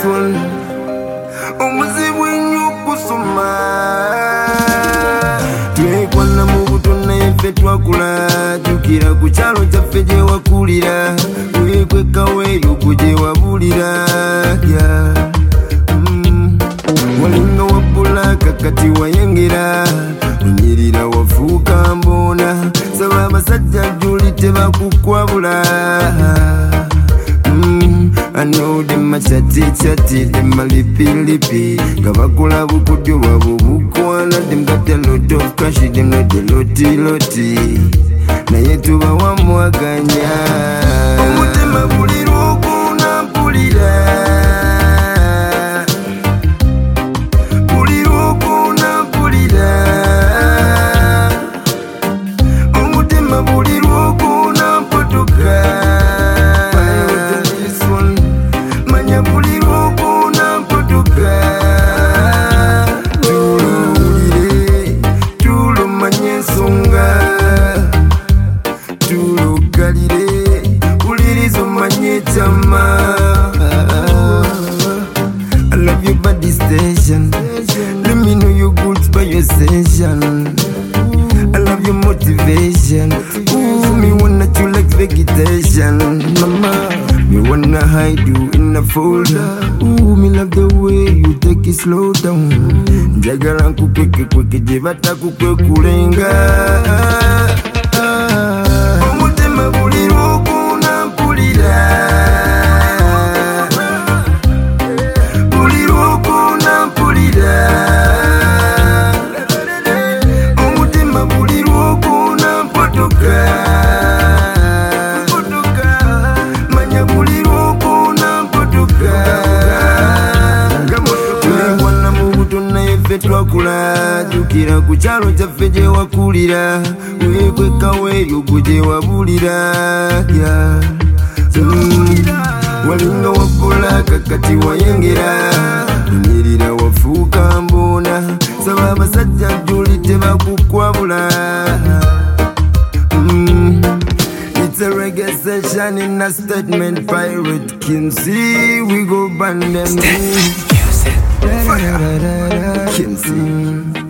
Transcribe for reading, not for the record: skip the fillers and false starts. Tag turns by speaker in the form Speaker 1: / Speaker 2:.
Speaker 1: one. Omuzibu ennyo kusoma twekwana mu buto naye ffe twakula jjukira ku kyalo kyaffe gye wakulira weekwekaweeyo ku gye wabulira walinga wabbulaka kati wayengera onyirira wafuuka mboona saba abasajja jjuli tebakukwabula. I know them a chatty, them a lippy. Gavakula bukudyo wabo bukwana. Them got a lot of cash, them not the loti. Na yetu bawamwaganya. Omutema buliro kuna mpulira. Buliro kuna mpulira. Omutema buliro kuna mpotoka. I love your body station. Let me know your goods by your session. I love your motivation. Ooh, me wanna you like vegetation. Mama, me wanna hide you in a folder. Ooh, me love the way you take it slow down. Njagala nkukweke jebata kukwekulenga. Omutema buliro kuna mpulira. Twakula jjukira ku kyalo kyaffe gye wakulira weekwekaweeyo ku gye wabulira walinga wabbulaka kati wayengera onyirira wafuuka mboona saba abasajja jjuli tebakukwabula. It's a reggae session in a statement. Pirate Kinsey, we go ban them. Kinsey.